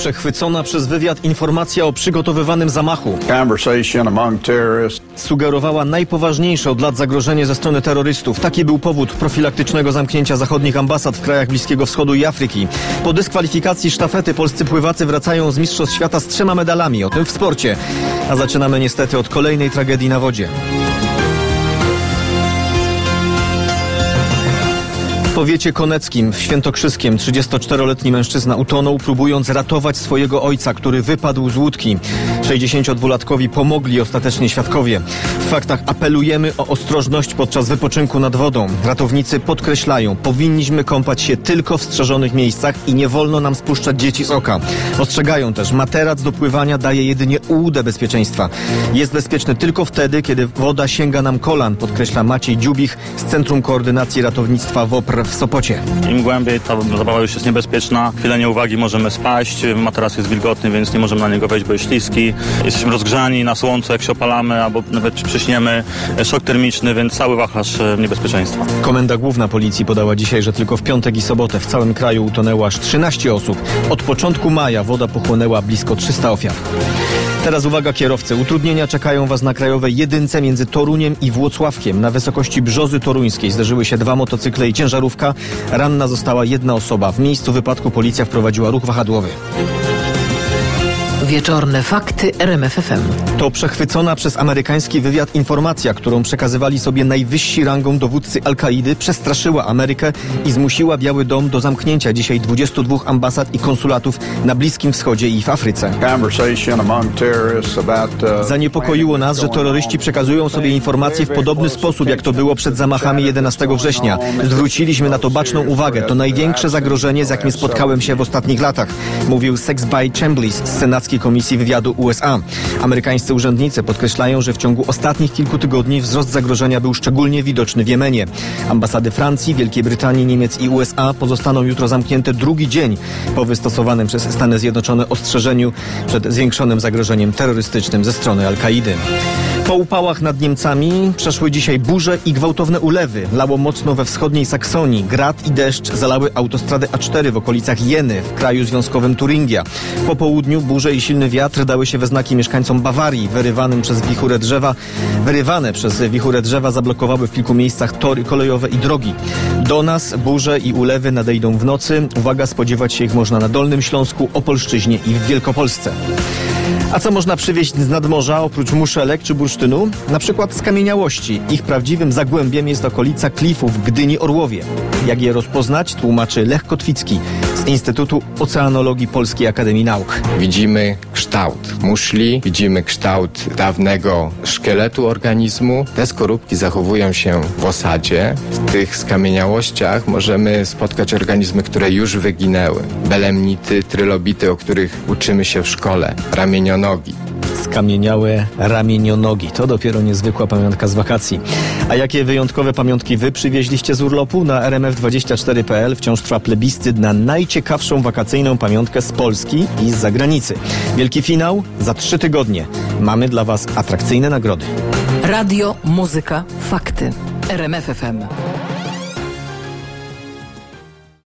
Przechwycona przez wywiad informacja o przygotowywanym zamachu. Sugerowała najpoważniejsze od lat zagrożenie ze strony terrorystów. Taki był powód profilaktycznego zamknięcia zachodnich ambasad w krajach Bliskiego Wschodu i Afryki. Po dyskwalifikacji sztafety polscy pływacy wracają z Mistrzostw Świata z 3 medalami. O tym w sporcie. A zaczynamy niestety od kolejnej tragedii na wodzie. W powiecie koneckim w Świętokrzyskiem 34-letni mężczyzna utonął, próbując ratować swojego ojca, który wypadł z łódki. 62-latkowi pomogli ostatecznie świadkowie. W faktach apelujemy o ostrożność podczas wypoczynku nad wodą. Ratownicy podkreślają, powinniśmy kąpać się tylko w strzeżonych miejscach i nie wolno nam spuszczać dzieci z oka. Ostrzegają też, materac do pływania daje jedynie ułudę bezpieczeństwa. Jest bezpieczny tylko wtedy, kiedy woda sięga nam kolan, podkreśla Maciej Dziubich z Centrum Koordynacji Ratownictwa WOPR w Sopocie. Im głębiej ta zabawa już jest niebezpieczna. Chwilę nieuwagi możemy spaść. Materac jest wilgotny, więc nie możemy na niego wejść, bo jest śliski. Jesteśmy rozgrzani na słońcu, jak się opalamy, albo nawet przyśniemy. Szok termiczny, więc cały wachlarz niebezpieczeństwa. Komenda Główna Policji podała dzisiaj, że tylko w piątek i sobotę w całym kraju utonęło aż 13 osób. Od początku maja woda pochłonęła blisko 300 ofiar. Teraz uwaga kierowcy. Utrudnienia czekają Was na krajowej jedynce między Toruniem i Włocławkiem. Na wysokości Brzozy Toruńskiej zderzyły się 2 motocykle i ciężarówka. Ranna została 1 osoba. W miejscu wypadku policja wprowadziła ruch wahadłowy. Wieczorne fakty RMF FM. To przechwycona przez amerykański wywiad informacja, którą przekazywali sobie najwyżsi rangą dowódcy Al-Kaidy, przestraszyła Amerykę i zmusiła Biały Dom do zamknięcia dzisiaj 22 ambasad i konsulatów na Bliskim Wschodzie i w Afryce. Zaniepokoiło nas, że terroryści przekazują sobie informacje w podobny sposób, jak to było przed zamachami 11 września. Zwróciliśmy na to baczną uwagę. To największe zagrożenie, z jakim spotkałem się w ostatnich latach, mówił Sexby Chambliss z Senackiej Komisji Wywiadu USA. Amerykańscy urzędnicy podkreślają, że w ciągu ostatnich kilku tygodni wzrost zagrożenia był szczególnie widoczny w Jemenie. Ambasady Francji, Wielkiej Brytanii, Niemiec i USA pozostaną jutro zamknięte drugi dzień po wystosowanym przez Stany Zjednoczone ostrzeżeniu przed zwiększonym zagrożeniem terrorystycznym ze strony Al-Kaidy. Po upałach nad Niemcami przeszły dzisiaj burze i gwałtowne ulewy. Lało mocno we wschodniej Saksonii. Grad i deszcz zalały autostradę A4 w okolicach Jeny, w kraju związkowym Turingia. Po południu burze i silny wiatr dały się we znaki mieszkańcom Bawarii. Wyrywane przez wichurę drzewa zablokowały w kilku miejscach tory kolejowe i drogi. Do nas burze i ulewy nadejdą w nocy. Uwaga, spodziewać się ich można na Dolnym Śląsku, Opolszczyźnie i w Wielkopolsce. A co można przywieźć z nadmorza oprócz muszelek czy bursztynu? Na przykład skamieniałości. Ich prawdziwym zagłębiem jest okolica klifów w Gdyni-Orłowie. Jak je rozpoznać, tłumaczy Lech Kotwicki z Instytutu Oceanologii Polskiej Akademii Nauk. Widzimy kształt muszli, widzimy kształt dawnego szkieletu organizmu. Te skorupki zachowują się w osadzie. W tych skamieniałościach możemy spotkać organizmy, które już wyginęły. Belemnity, trylobity, o których uczymy się w szkole. Ramienionogi. Skamieniałe ramienionogi. To dopiero niezwykła pamiątka z wakacji. A jakie wyjątkowe pamiątki wy przywieźliście z urlopu? Na rmf24.pl wciąż trwa plebiscyt na najciekawszą wakacyjną pamiątkę z Polski i z zagranicy. Wielki finał za 3 tygodnie. Mamy dla Was atrakcyjne nagrody. Radio, muzyka, fakty. RMF FM.